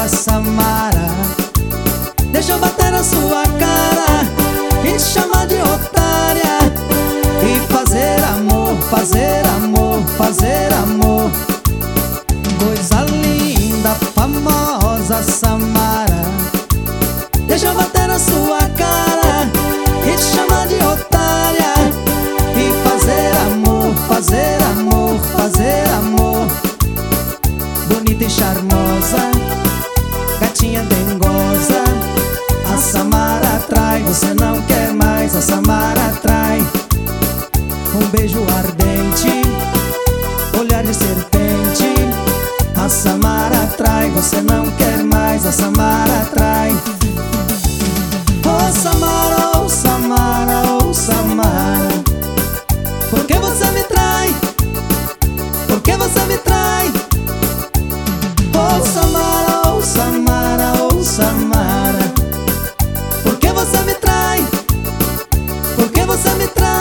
famosa Samara. Deixa eu bater na sua cara e te chamar de otária e fazer amor, fazer amor, fazer amor. Coisa linda, famosa Samara. Deixa eu bater na sua cara e te chamar de otária e fazer amor, fazer amor, fazer amor. Bonita e charmosa, gatinha dengosa, a Samara atrai, você não quer mais, a Samara atrai. Um beijo ardente, olhar de serpente, a Samara atrai, você não quer mais, a Samara atrai. Oh Samara, oh Samara, oh Samara, por que você me trai? Por que você me trai? Oh Samara, oh Samara, oh Samara, por que você me trai? Por que você me trai?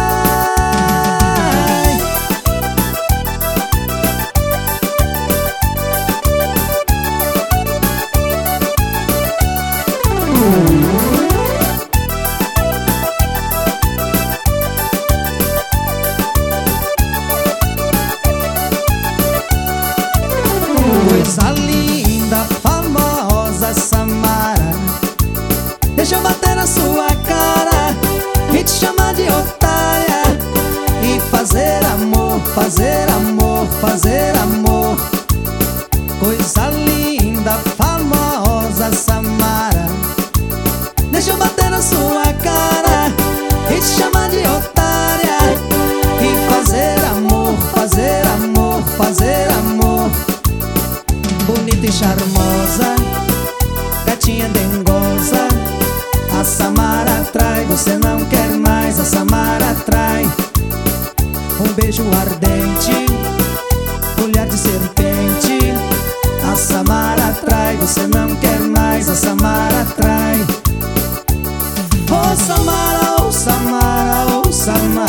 Coisa linda, famosa Samara. Deixa eu bater na sua cara e te chamar de otária e fazer amor, fazer amor, fazer amor. Coisa linda, famosa Samara. Deixa eu bater na sua cara e te chamar de otária e fazer amor, fazer amor, fazer amor. Bonita e charmosa, gatinha dengosa, a Samara atrai, você não quer mais, a Samara atrai. Um beijo ardente, olhar de serpente, a Samara atrai, você não quer mais, a Samara atrai. Oh Samara, oh Samara, oh Samara,